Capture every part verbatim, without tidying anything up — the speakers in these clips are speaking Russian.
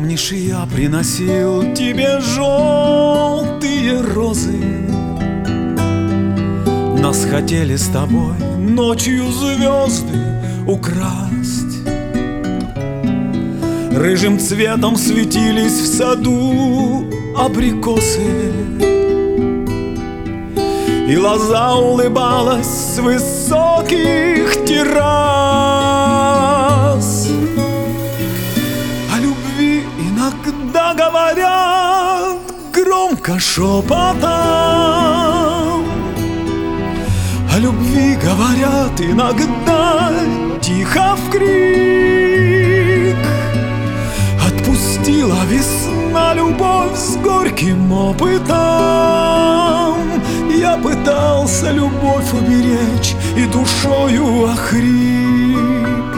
Помнишь, я приносил тебе желтые розы? Нас хотели с тобой ночью звезды украсть. Рыжим цветом светились в саду абрикосы, и лоза улыбалась с высоких террас. О любви иногда говорят громко шепотом, о любви говорят иногда тихо вкрик. Отпустила весна любовь с горьким опытом. Я пытался любовь уберечь и душою охрип.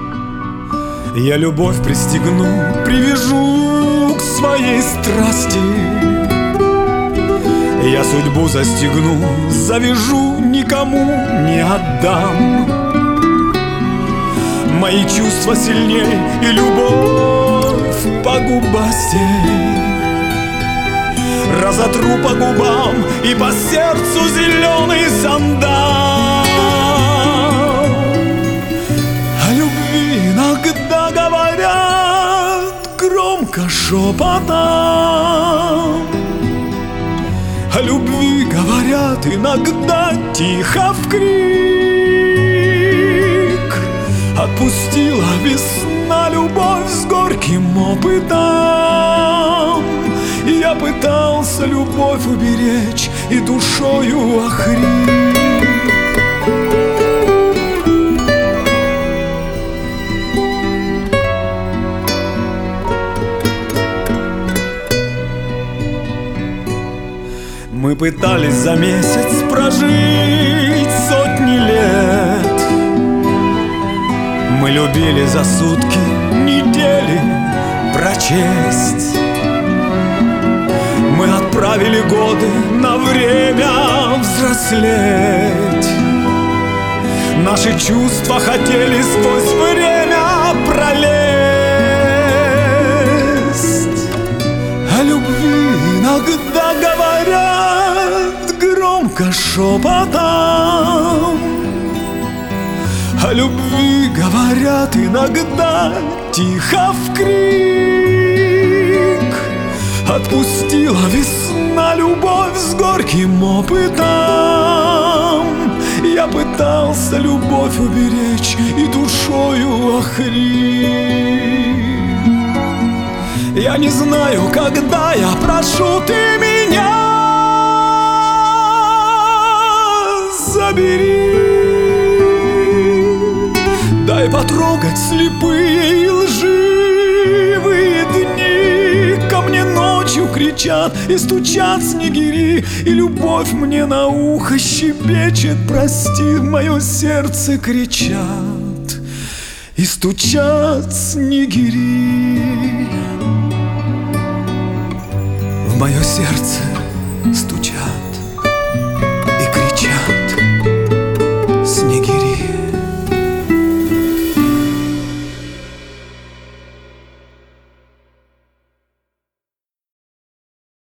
Я любовь пристегну, привяжу к своей страсти. Я судьбу застегну, завяжу, никому не отдам. Мои чувства сильней и любовь погубастей. Разотру по губам и по сердцу зеленый сандал. О любви иногда говорят громко шепотом, о любви говорят иногда тихо вкрик. Отпустила весна любовь с горьким опытом. Я пытался любовь уберечь и душою охрип. Мы пытались за месяц прожить сотни лет. Мы любили за сутки недели прочесть. Мы отправили годы на время взрослеть. Наши чувства хотели сквозь время пролезть. О любви иногда говорят громко шепотом, о любви говорят иногда тихо вкрик. Отпустила весна любовь с горьким опытом. Я пытался любовь уберечь и душою охрип. Я не знаю, когда я прошу, ты меня забери. Дай потрогать слепые и лживые дни. Ко мне ночью кричат и стучат снегири, и любовь мне на ухо щебечет: прости, мое сердце кричат и стучат снегири. В мое сердце стучат.